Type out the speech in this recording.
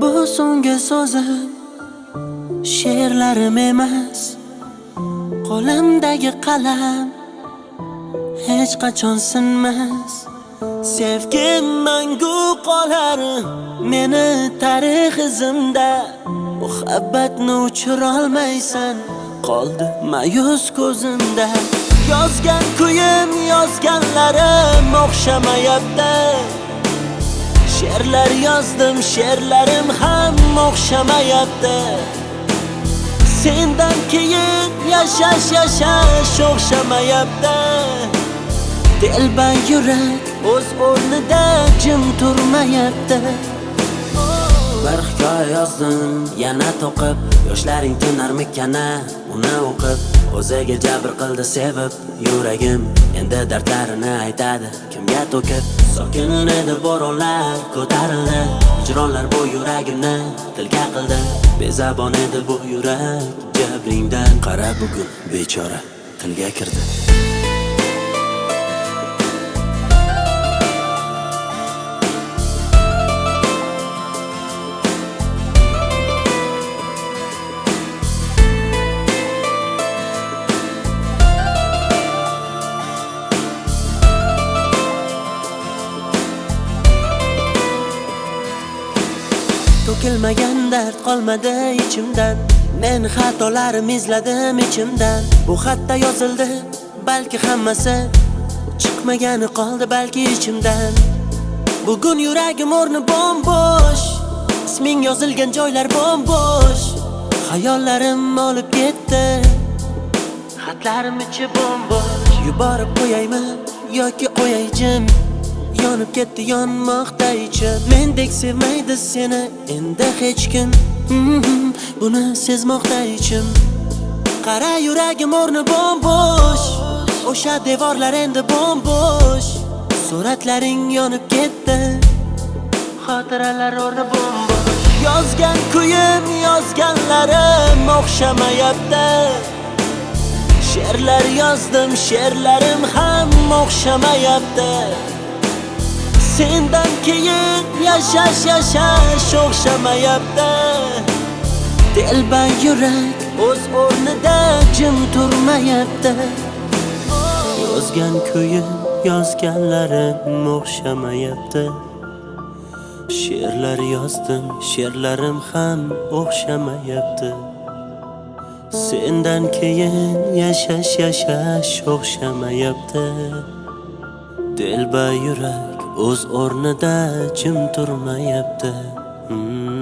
Bu so'nggi so'zim she'rlarim emas, qo'limdagi qalam hech qachon sinmas. Sevgim mangu qolar meni tarix izimda, muhabbatni o'chirolmaysan, qoldi ma'yus ko'zimda. Yozgan kuyim yozganlarim o'xshamayapti, she'rlar yozdim she'rlarim ham o'xshamayapti. Sendan keyin yashash o'xshamayapti. Telba yurak o'z o'rnida jim turmayapti. Bir hikoya yozdim yana to'qib, yoshlaring tinarmikana uni o'qib. O'ziga jabr qildi sevib yuragim, endi dardlarini aytadi kimga to'kib. Sokin edi bo'ronlar ko'tarildi, hijronlar bu yuragimni tilga qildi. Bezabon edi bu yurak jabringdan, qara bugun bechora tilga kirdi. To'kilmagan dard qolmadi ichimdan, men xatolarim izladim ichimdan. Bu xatda yozildi balki hammasi, chiqmagani qoldi balki ichimdan. Bugun yuragim o'rni bo'sh, isming yozilgan joylar bo'sh. Xayollarim olib ketdi, xatlarim ichi bo'sh. Yuborib qo'yaymi yoki qo'yay jim, yonib ketdi yonmoqda ichim. Mendek sevmaydi seni endi hech kim, buni sezmoqda ichim. Qara yuragim o'rni bo'sh, o'sha devorlar endi bo'sh. Suratlaring yonib ketdi, xotiralar o'rni bo'sh. Yozgan kuyim yozganlarim o'xshamayapti, she'rlar yozdim she'rlarim ham o'xshamayapti. Sendan keyin yashash o'xshamayapti. Telba yurak o'z o'rnida jim turmayapti. Yozgan kuyim yozganlarim o'xshamayapti, she'rlar yozdim she'rlarim ham o'xshamayapti. Sendan keyin yashash o'xshamayapti. Telba yurak o'z o'rnida jim turmayapti.